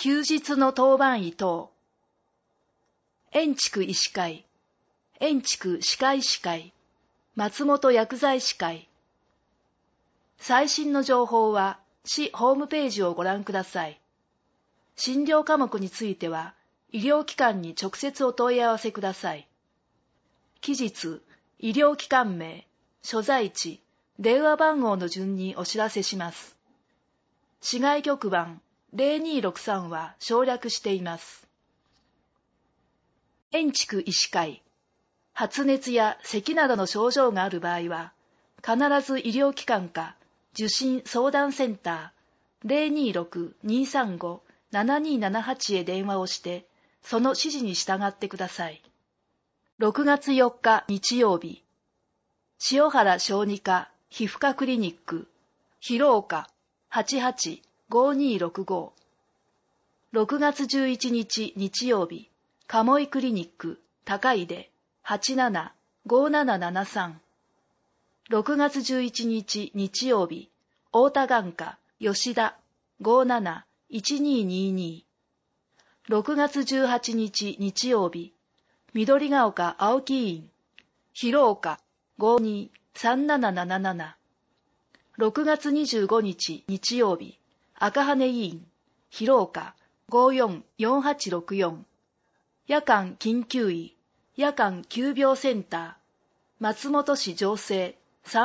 休日の当番医等。円畜医師会、円畜歯科医師会、松本薬剤師会。最新の情報は市ホームページをご覧ください。診療科目については、医療機関に直接お問い合わせください。期日、医療機関名、所在地、電話番号の順にお知らせします。市外局番0263は省略しています。円畜医師会、発熱や咳などの症状がある場合は、必ず医療機関か受診相談センター 026-235-7278 へ電話をして、その指示に従ってください。6月4日日曜日、塩原小児科皮膚科クリニック、広岡 88-5265。6月11日日曜日、鴨居クリニック高出 87-5773。6月11日日曜日、太田眼科吉田 57-1222。6月18日日曜日、緑ヶ丘青木医院、広岡 52-3777。6月25日日曜日、赤羽医院、広岡 54-4864。夜間緊急医、夜間急病センター、松本市城西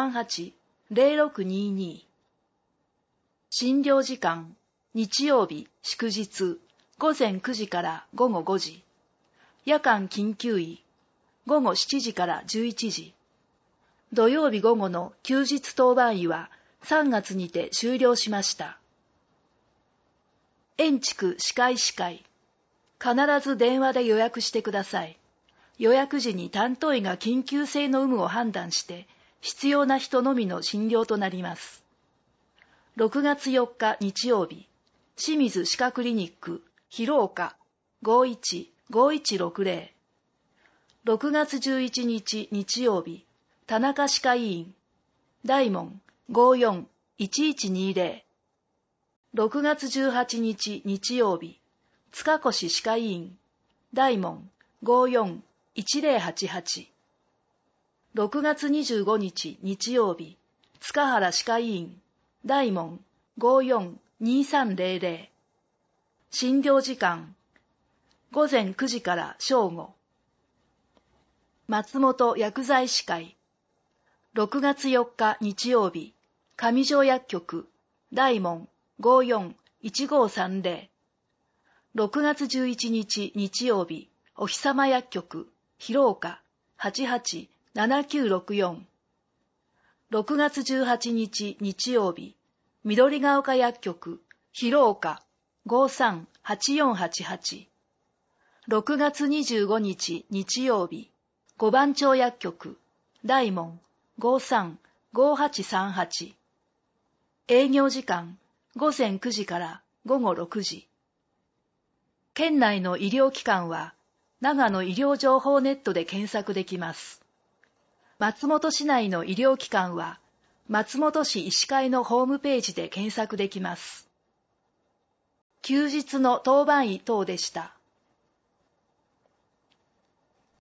38-0622。診療時間、日曜日、祝日、午前9時から午後5時。夜間緊急医、午後7時から11時。土曜日午後の休日当番医は3月にて終了しました。円畜歯科医師会、必ず電話で予約してください。予約時に担当医が緊急性の有無を判断して、必要な人のみの診療となります。6月4日日曜日、清水歯科クリニック、広岡 51-5160。6月11日日曜日、田中歯科医院、大門 54-1120。6月18日日曜日、塚越歯科医院、大門 54-1088。6月25日日曜日、塚原歯科医院、大門 54-2300。診療時間、午前9時から正午。松本薬剤師会、6月4日日曜日、上条薬局、大門 54-1530。6月11日日曜日、お日様薬局、広岡 88-7964。6月18日日曜日、緑ヶ丘薬局、広岡 53-8488。6月25日日曜日、五番町薬局、大門 53-5838。営業時間、午前9時から午後6時。県内の医療機関は、長野医療情報ネットで検索できます。松本市内の医療機関は、松本市医師会のホームページで検索できます。休日の当番医等でした。